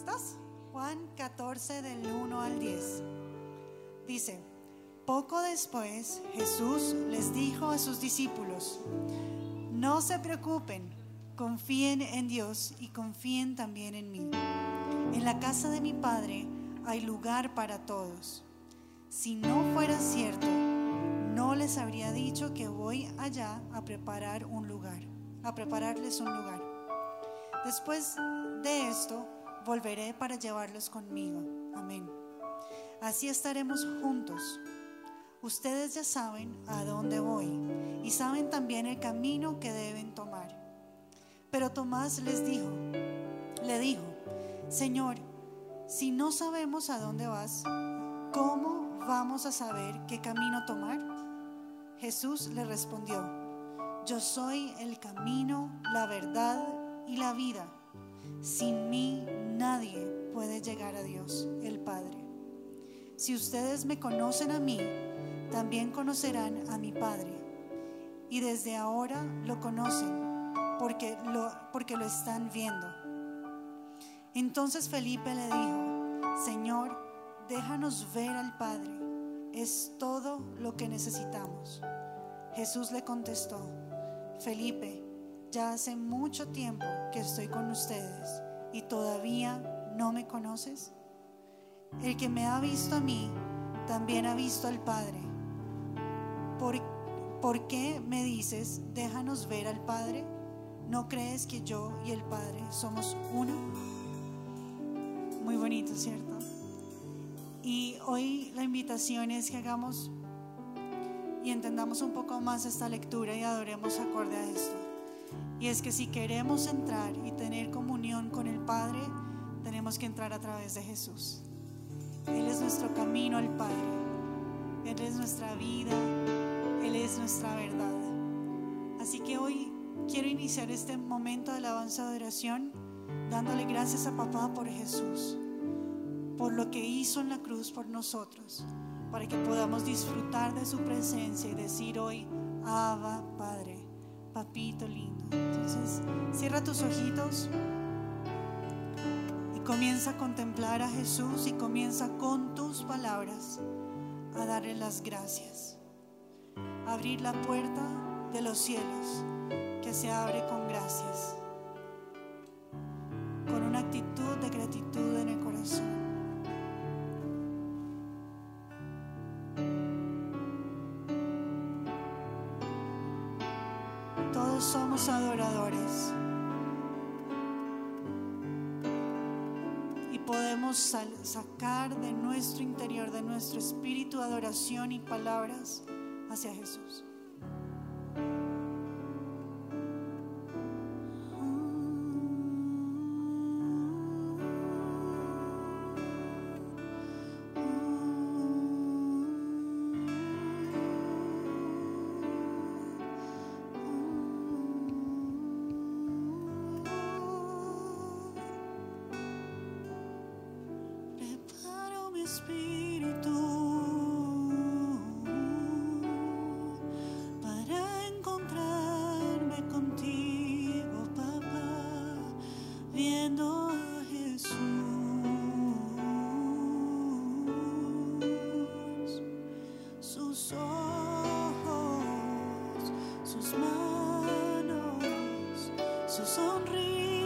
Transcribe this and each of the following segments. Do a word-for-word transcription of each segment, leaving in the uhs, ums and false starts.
¿Listos? Juan catorce del uno al diez. Dice: poco después Jesús les dijo a sus discípulos: no se preocupen, confíen en Dios y confíen también en mí. En la casa de mi Padre hay lugar para todos. Si no fuera cierto, no les habría dicho que voy allá a preparar un lugar, a prepararles un lugar. Después de esto, volveré para llevarlos conmigo. Amén. Así estaremos juntos. Ustedes ya saben a dónde voy y saben también el camino que deben tomar. Pero Tomás les dijo, le dijo: Señor, si no sabemos a dónde vas, ¿cómo vamos a saber qué camino tomar? Jesús le respondió: yo soy el camino, la verdad y la vida. Sin mí nadie puede llegar a Dios, el Padre. Si ustedes me conocen a mí, también conocerán a mi Padre. Y desde ahora lo conocen, porque lo, porque lo están viendo. Entonces Felipe le dijo: Señor, déjanos ver al Padre. Es todo lo que necesitamos. Jesús le contestó: Felipe, ya hace mucho tiempo que estoy con ustedes y todavía no me conoces. El que me ha visto a mí, también ha visto al Padre. ¿Por, ¿por qué me dices, déjanos ver al Padre? ¿No crees que yo y el Padre somos uno? Muy bonito, ¿cierto? Y hoy la invitación es que hagamos y entendamos un poco más esta lectura y adoremos acorde a esto. Y es que si queremos entrar y tener comunión con el Padre, tenemos que entrar a través de Jesús. Él es nuestro camino al Padre. Él es nuestra vida. Él es nuestra verdad. Así que hoy quiero iniciar este momento de alabanza de oración dándole gracias a Papá por Jesús, por lo que hizo en la cruz por nosotros, para que podamos disfrutar de su presencia y decir hoy: Abba, Padre, Papito lindo. Entonces, cierra tus ojitos y comienza a contemplar a Jesús y comienza con tus palabras a darle las gracias. Abrir la puerta de los cielos que se abre con gracias, con una actitud de gratitud en el corazón. Todos somos adoradores y podemos sal- sacar de nuestro interior, de nuestro espíritu, adoración y palabras hacia Jesús. Espíritu para encontrarme contigo, papá, viendo a Jesús, sus ojos, sus manos, su sonrisa.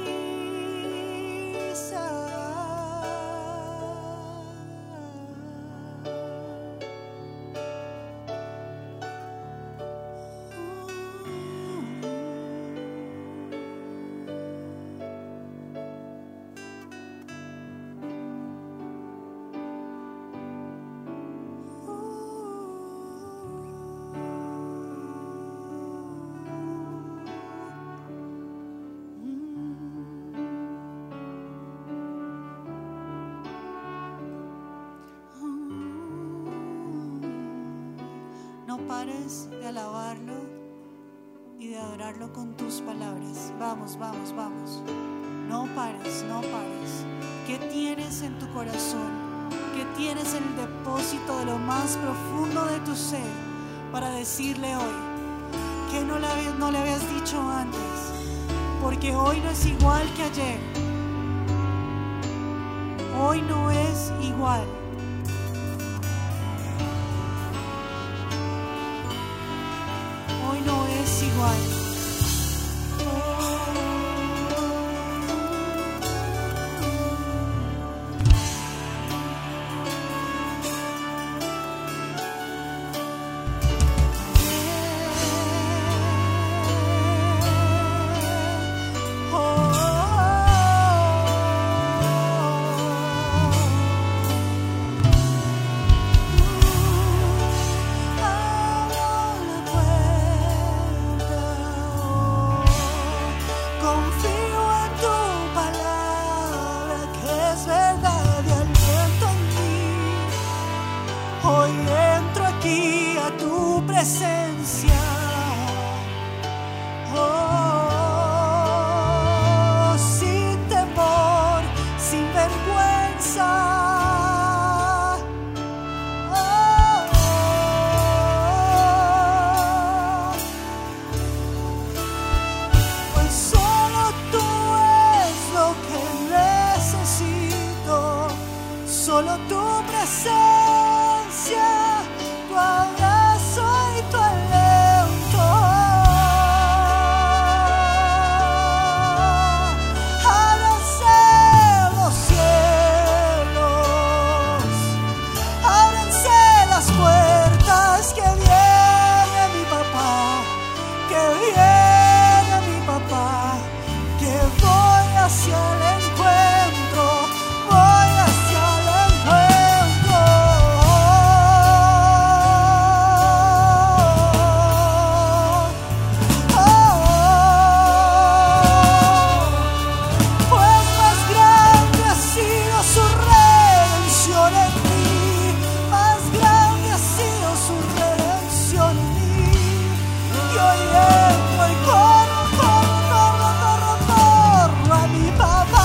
No pares de alabarlo y de adorarlo con tus palabras. Vamos, vamos, vamos. No pares, no pares. ¿Qué tienes en tu corazón? ¿Qué tienes en el depósito de lo más profundo de tu ser para decirle hoy? ¿Qué no le, no le habías dicho antes? Porque hoy no es igual que ayer. hoy no es igual. Hoy no es igual. Hoy entro aquí a tu presencia. Oh, sin temor, sin vergüenza. Oh, pues solo tú es lo que necesito. Solo tu presencia, tu abrazo y tu aliento. Ábranse los cielos, ábranse las puertas, que viene mi papá, que viene mi papá, que voy hacia el encuentro, voy hacia el encuentro. Papá.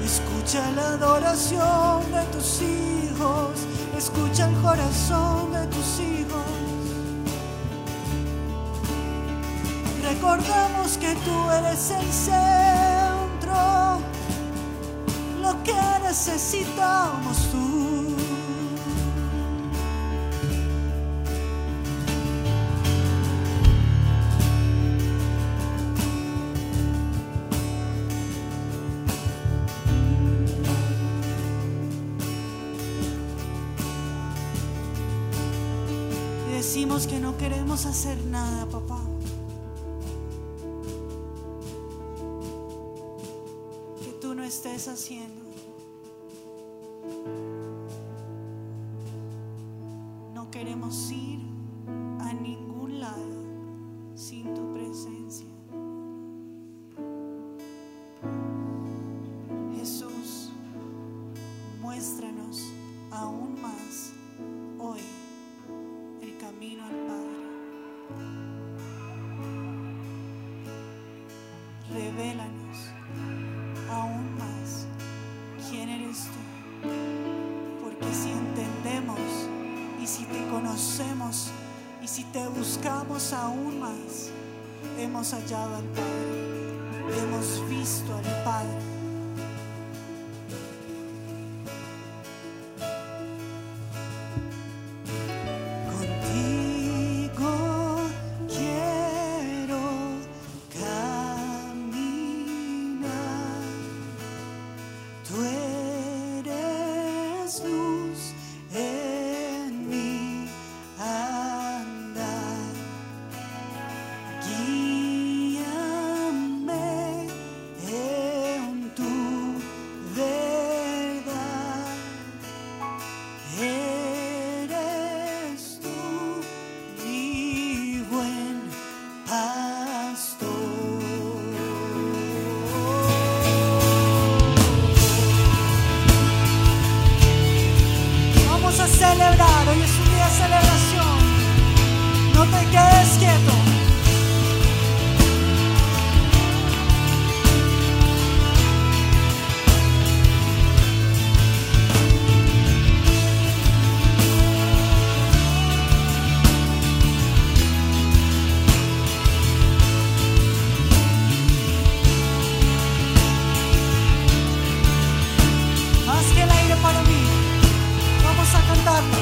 Escucha la adoración de tus hijos, escucha el corazón de tus hijos. Recordamos que tú eres el centro, lo que necesitamos tú. Decimos que no queremos hacer nada, papá. Que tú no estés haciendo. No queremos ir a ningún lado sin tu presencia. Jesús, muéstranos aún más hoy el camino al Padre. Revélanos aún más quién eres tú, porque si entendemos y si te conocemos y si te buscamos aún más, hemos hallado al Padre, hemos visto al Padre. Celebrar, hoy es un día de celebración. No te quedes quieto. Más que el aire para mí. Vamos a cantarlo.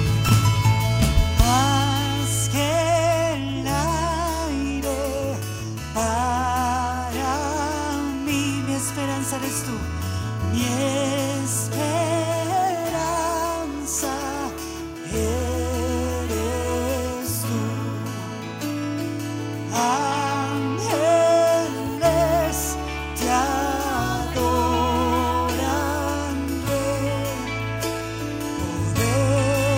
Más que el aire para mí, mi esperanza eres tú, mi esperanza eres tú. Ángeles te adoran, Rey.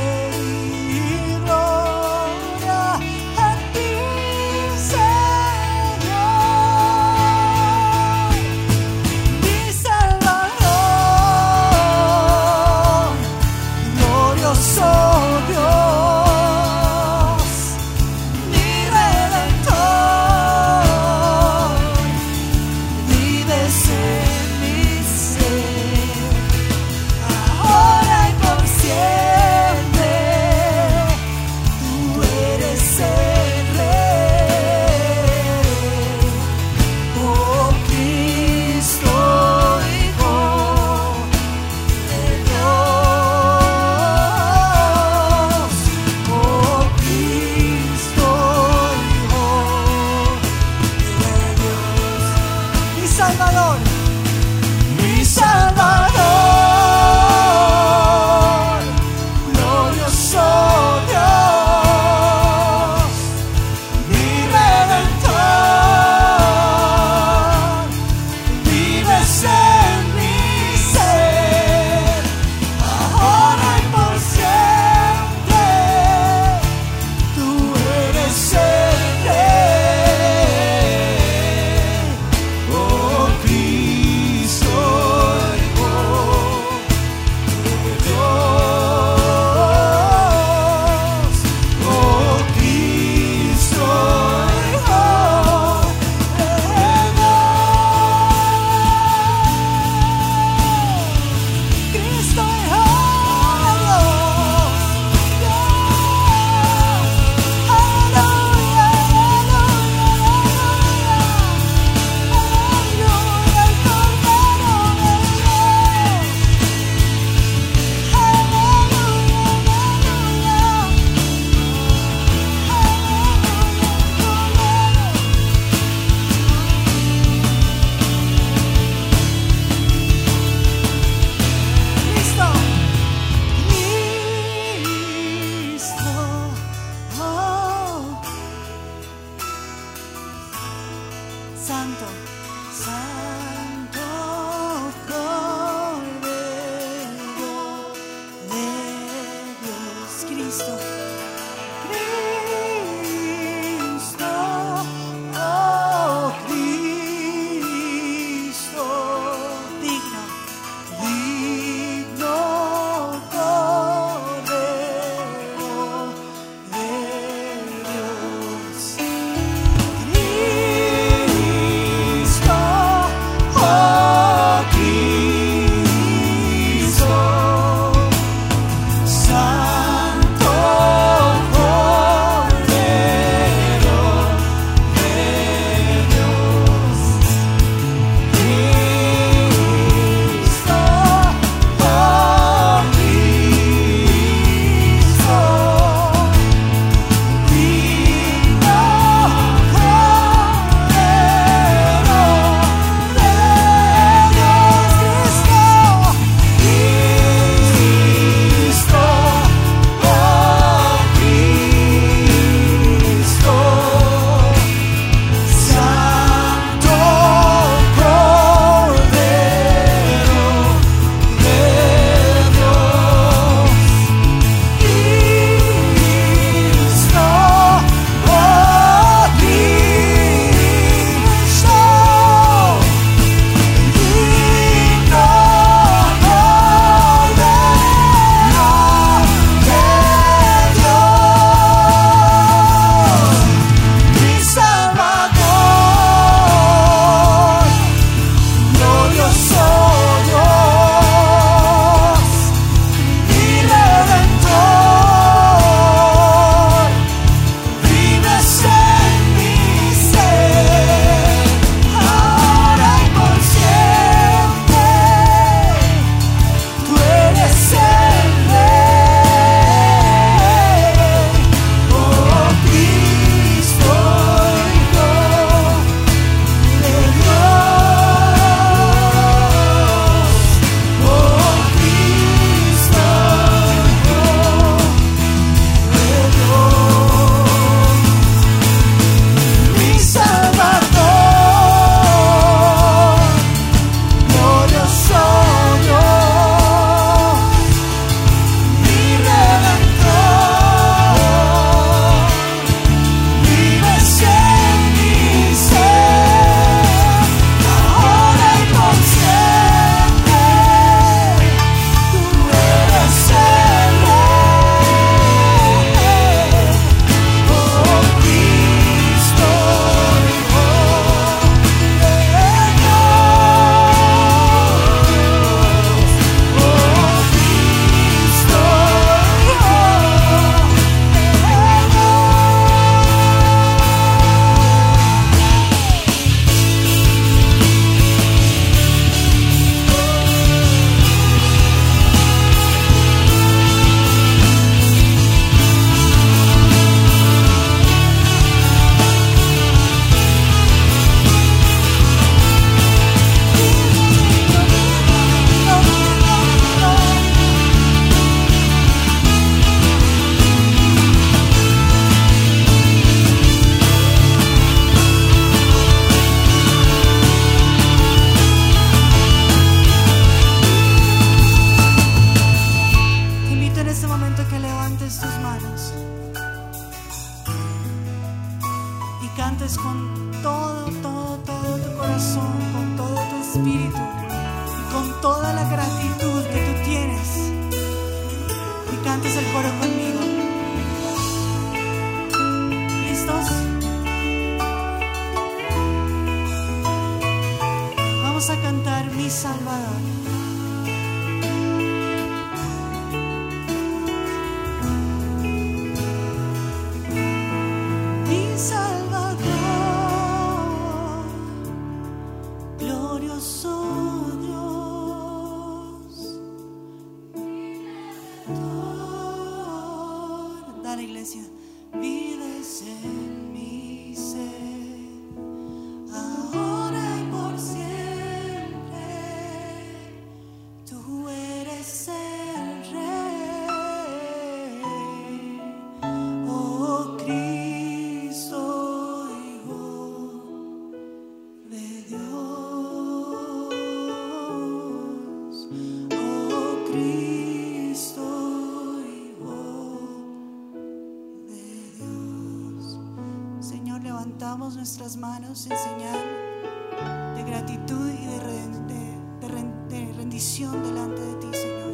levantamos nuestras manos en señal de gratitud y de, de, de, de rendición delante de ti, Señor,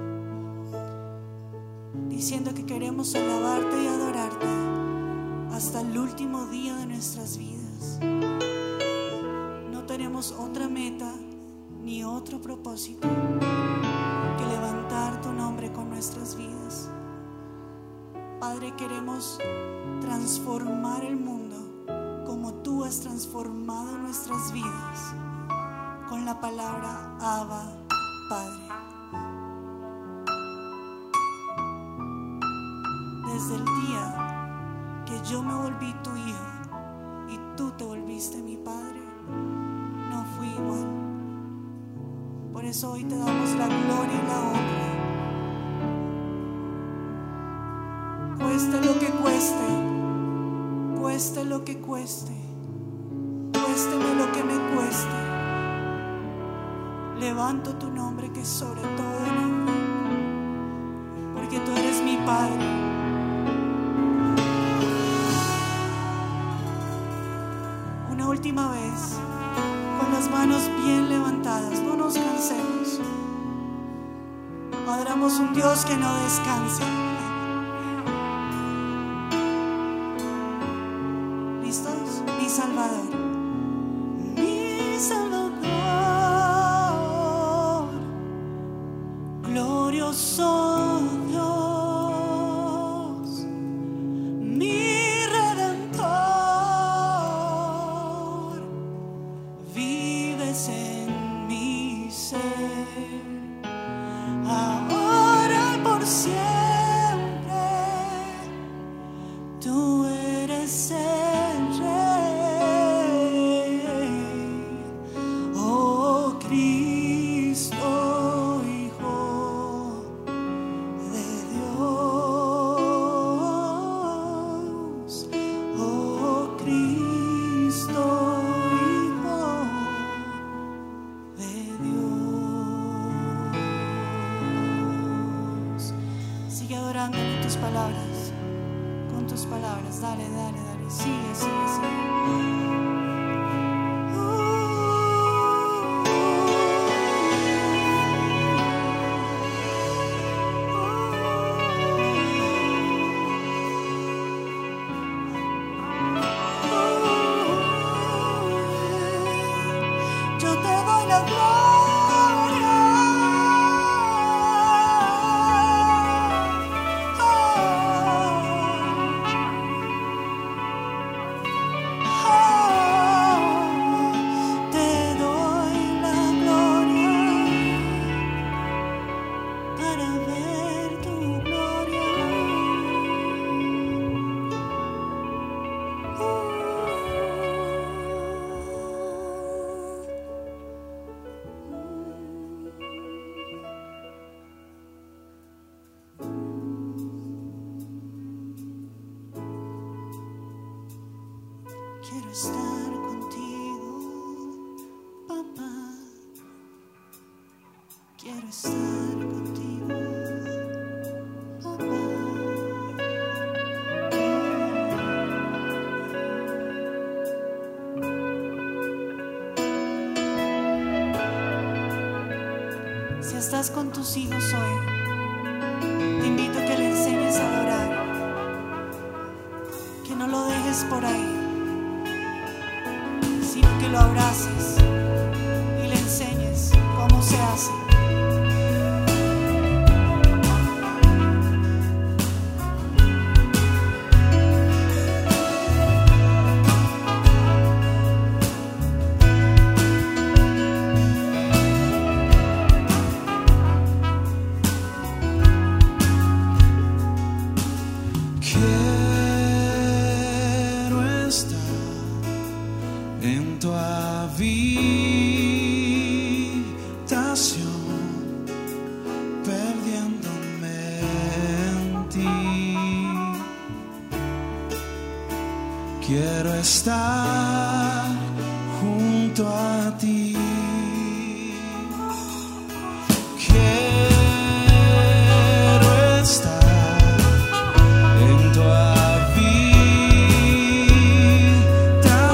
diciendo que queremos alabarte y adorarte hasta el último día de nuestras vidas. No tenemos otra meta ni otro propósito que levantar tu nombre con nuestras vidas. Padre, queremos transformar el mundo como tú has transformado nuestras vidas con la palabra Abba, Padre. Desde el día que yo me volví tu hijo y tú te volviste mi Padre, no fui igual. Por eso hoy te damos la gloria y la honra. Cueste lo que cueste, cueste lo que cueste, cuésteme lo que me cueste, levanto tu nombre que es sobre todo nombre, porque tú eres mi Padre. Una última vez, con las manos bien levantadas, no nos cansemos. Adoramos un Dios que no descansa. ¿Listos? Mi Salvador, mi Salvador, glorioso Dios, mi Redentor, vives en mi ser, ahora y por siempre, tú eres el palabras, con tus palabras, dale, dale, dale, sigue, sigue, sigue. Yo te doy la gloria. Quiero estar contigo, papá. Quiero estar contigo, papá. Si estás con tus hijos hoy, te invito a que le enseñes a adorar, que no lo dejes por ahí, sino que lo abraces y le enseñes cómo se hace. En tu habitación, perdiéndome en ti. Quiero estar junto a ti. Quiero estar en tu habitación.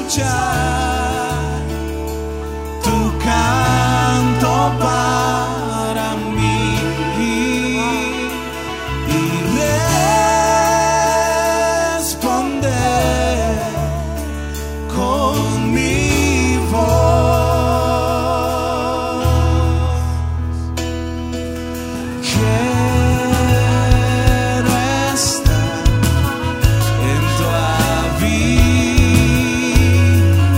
escuchar tu canto para mí y responder con mi voz. Quiero estar en tu avión.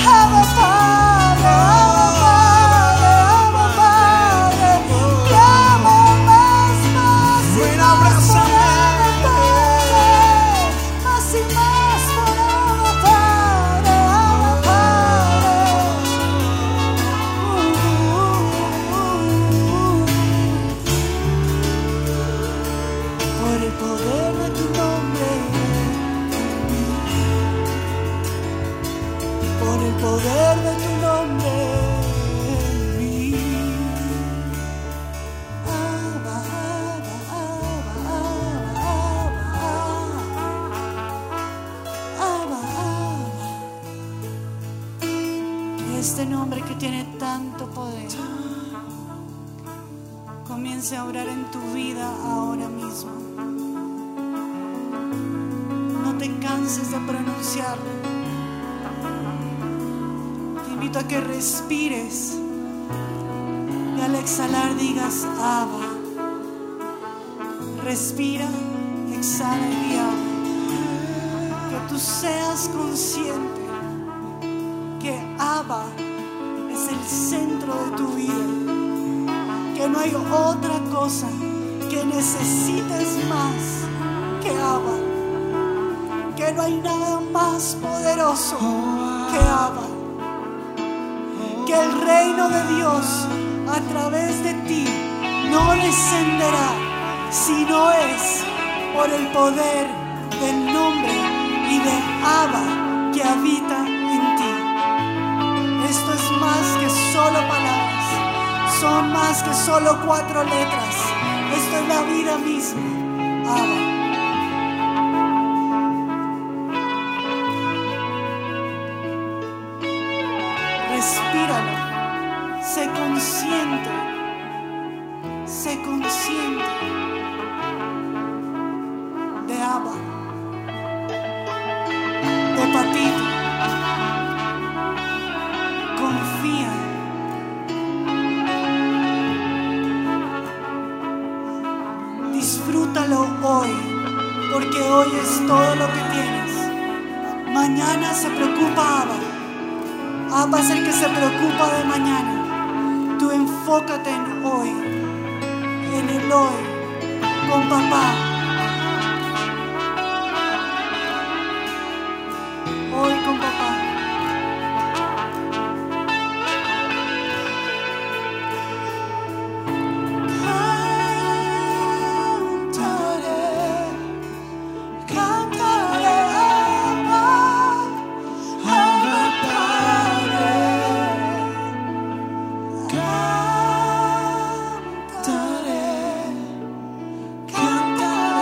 Abba Padre, Abba Padre, Abba Padre. Clamo más, más y Ven, más por abrázame. Abba Padre. Más y más por Abba Padre, Abba Padre. Por el poder de tu nombre, por el poder de tu nombre en mí. Abba, Abba, Abba, Abba, Abba, Abba. Que este nombre que tiene tanto poder comience a obrar en tu vida ahora mismo. No te canses de pronunciarlo. Te invito a que respires y al exhalar digas Abba. Respira, exhala y di Abba. Que tú seas consciente que Abba es el centro de tu vida. Que no hay otra cosa que necesites más que Abba. Que no hay nada más poderoso que Abba. Que el reino de Dios a través de ti no descenderá, sino es por el poder del nombre y de Abba que habita en ti. Esto es más que solo palabras, son más que solo cuatro letras. Esto es la vida misma. Abba. Respíralo, sé consciente, sé consciente de Abba, de Papito. Confía. Disfrútalo hoy, porque hoy es todo lo que tienes. Mañana se preocupa Abba. Abba es el que se preocupa de mañana. Tú enfócate en hoy, en el hoy, con papá. Hoy con papá. Cantaré, cantaré, Abba, Abba Padre. Cantaré, cantaré.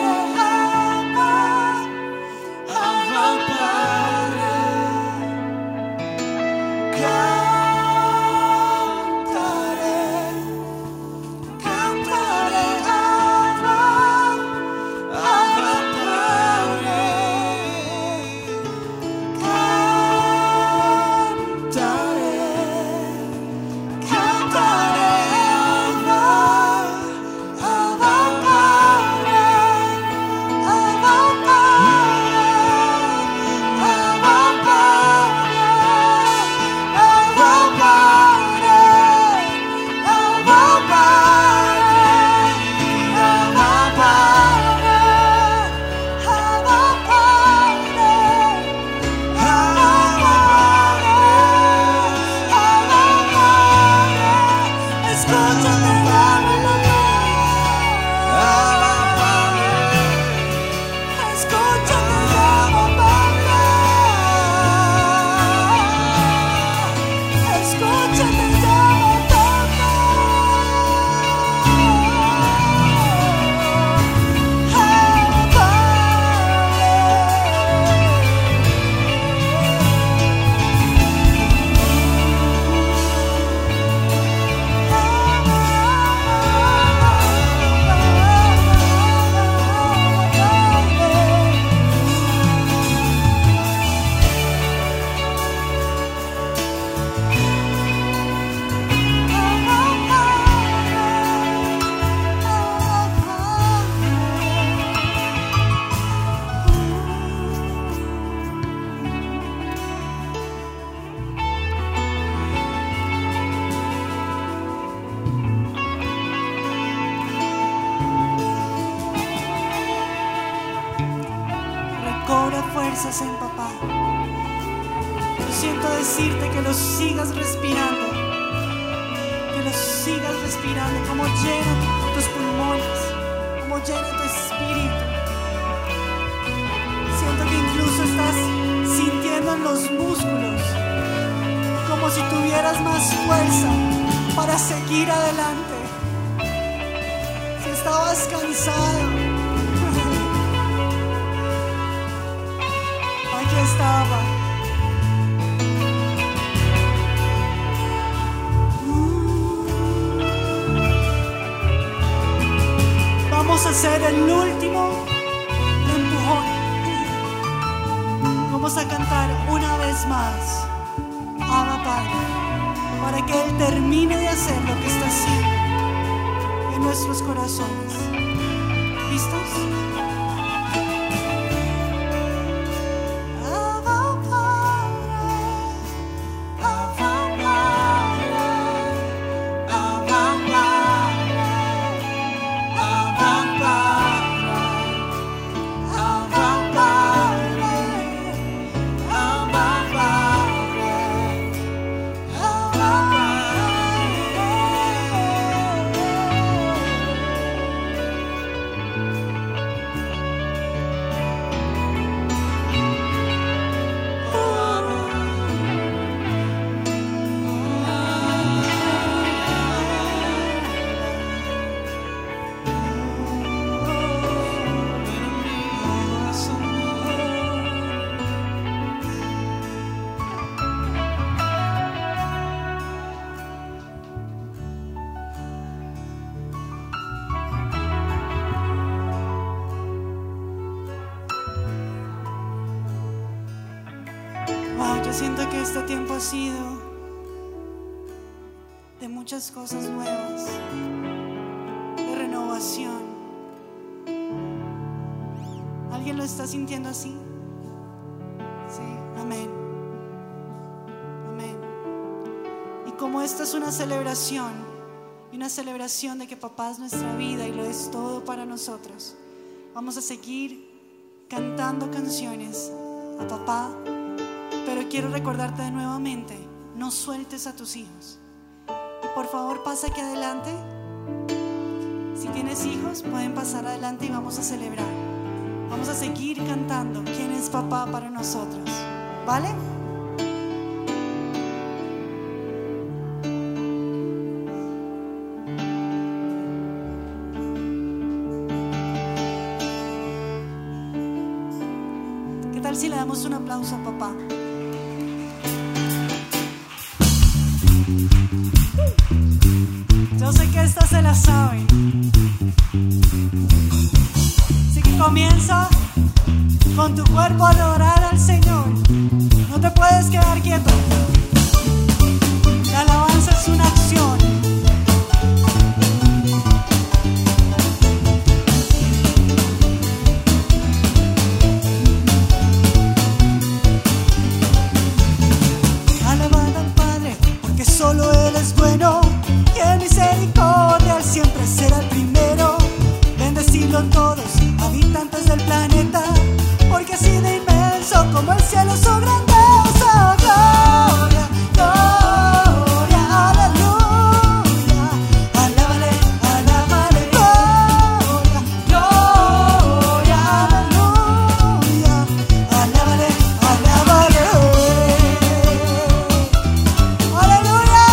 hacen, papá. Yo siento decirte que los sigas respirando, que los sigas respirando, como llenan tus pulmones, como llena tu espíritu. Siento que incluso estás sintiendo en los músculos como si tuvieras más fuerza para seguir adelante. Si estabas cansado, aquí estaba. Vamos a hacer el último empujón. Vamos a cantar una vez más, Abba Padre, para que Él termine de hacer lo que está haciendo en nuestros corazones. ¿Listos? Siento que este tiempo ha sido de muchas cosas nuevas, de renovación. ¿Alguien lo está sintiendo así? Sí, amén. Amén. Y como esta es una celebración, y una celebración de que papá es nuestra vida y lo es todo para nosotros, vamos a seguir cantando canciones a papá. Pero quiero recordarte de nuevamente, no sueltes a tus hijos. Y por favor pasa aquí adelante. Si tienes hijos, pueden pasar adelante y vamos a celebrar. Vamos a seguir cantando quién es papá para nosotros. ¿Vale? ¿Qué tal si le damos un aplauso a papá? Yo sé que esta se la saben. Así que comienza con tu cuerpo a adorar al Señor. No te puedes quedar quieto. La alabanza es una acción. Alabad al Padre, porque solo Él es bueno. Y en misericordia Él siempre será el primero. Bendecirlo todos, habitantes del planeta, porque así de inmenso como el cielo su grandeza. Gloria, gloria, aleluya. Alábale, alábale, gloria, gloria, aleluya. Alábale, alábale, aleluya.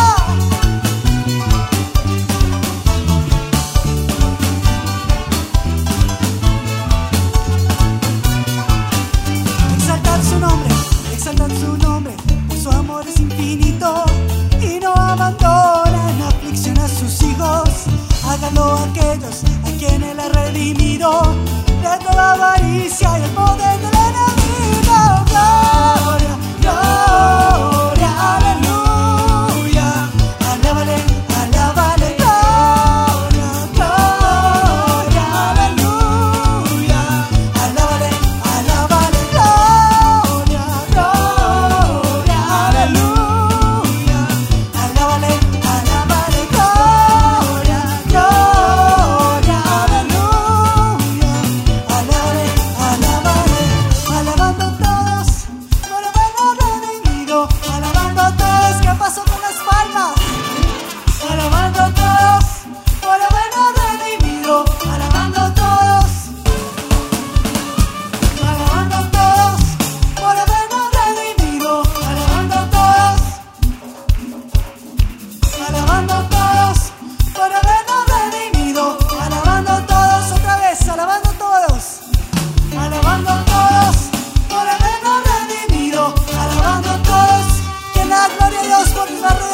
Exaltad su nombre, exaltad su nombre, por su amor es infinito y no abandona en aflicción a sus hijos. Háganlo aquellos a quienes Él ha redimido de toda avaricia y el poder del enemigo. Gloria, gloria, aleluya. Alábale, alábale, gloria, gloria, aleluya. Alábale, alábale, gloria, gloria, aleluya. Alábale, alábale, gloria, gloria, aleluya. Alábale, alábale, alabando todo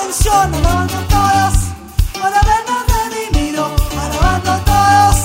redención, alabando todos por habernos redimido, alabando todos.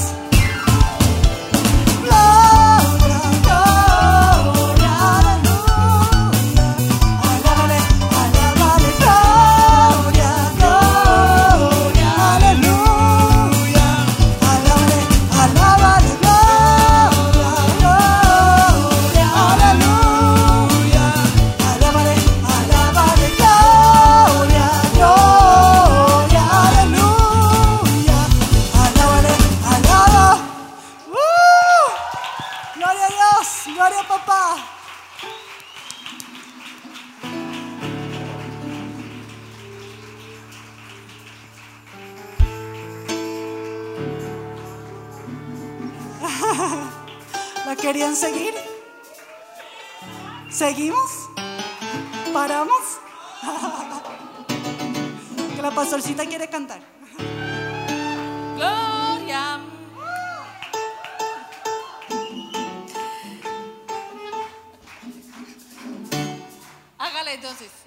Gloria, gloria, aleluya. Alábale, alábale, gloria, gloria, aleluya. Alábale, alábale, gloria, gloria, aleluya. Alábale, alábale, gloria, gloria, aleluya. Alábale, alaba. ¡Uh! Gloria a Dios, gloria a papá. ¿La querían seguir? ¿Seguimos? ¿Paramos? Que la pastorcita quiere cantar. Gloria. Hágale entonces.